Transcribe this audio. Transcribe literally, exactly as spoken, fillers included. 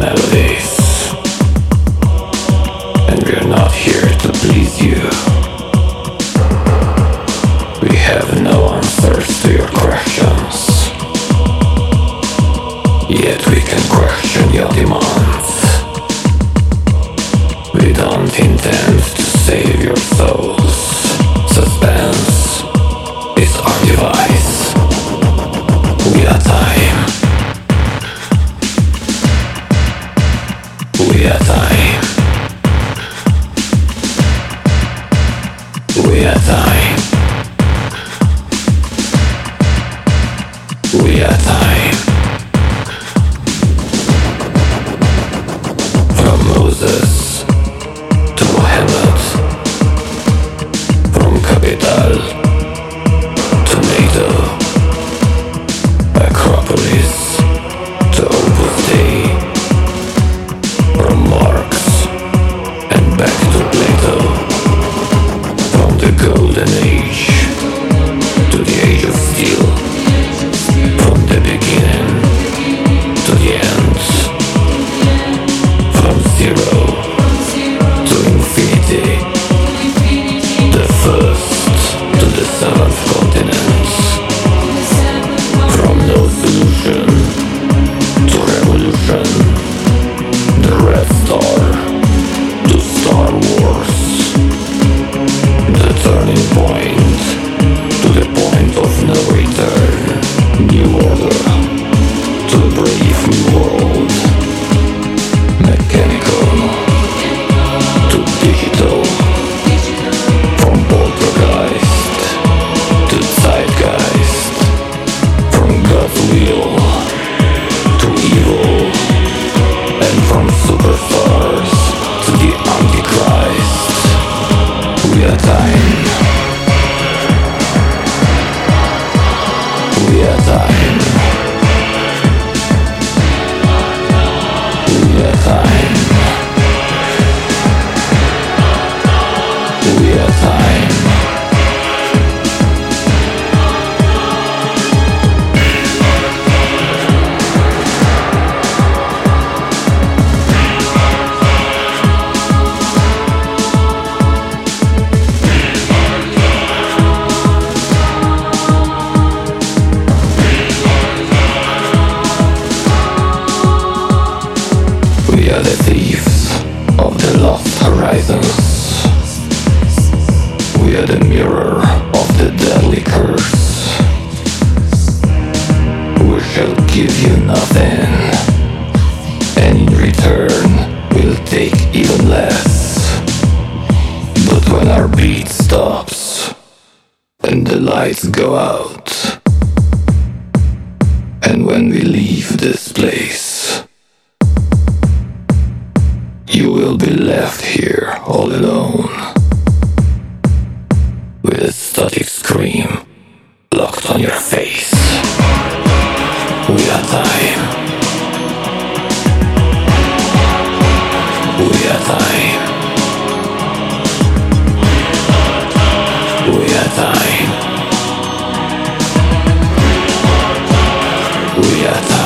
melodies, and we're not here to please you. We have no answers to your questions, yet we can question your demands. We don't intend to save your souls. Suspense is our device. We are time. We are time. We are time. We are time. From Moses to Muhammad, from Capital to NATO, Acropolis to Opus Dei, from Marx and back to Plato, from the Golden Age to the Age of Steel, from the beginning to the end, from zero to infinity, the first to the seventh continent, from no solution to revolution, the Red Star to Star Wars, the turning point to the point of no return, new order to the brave new world, mechanical to digital, from poltergeist to zeitgeist, from God's will to evil, and from superstars to the Antichrist. We are time. We are time. We are time. We are time. We are the thieves of the lost horizons. We are the mirror of the deadly curse. We shall give you nothing, and in return we'll take even less. But when our beat stops and the lights go out, and when we leave this place, you will be left here all alone, with a static scream locked on your face. We are time. We are time. We are time. We are time.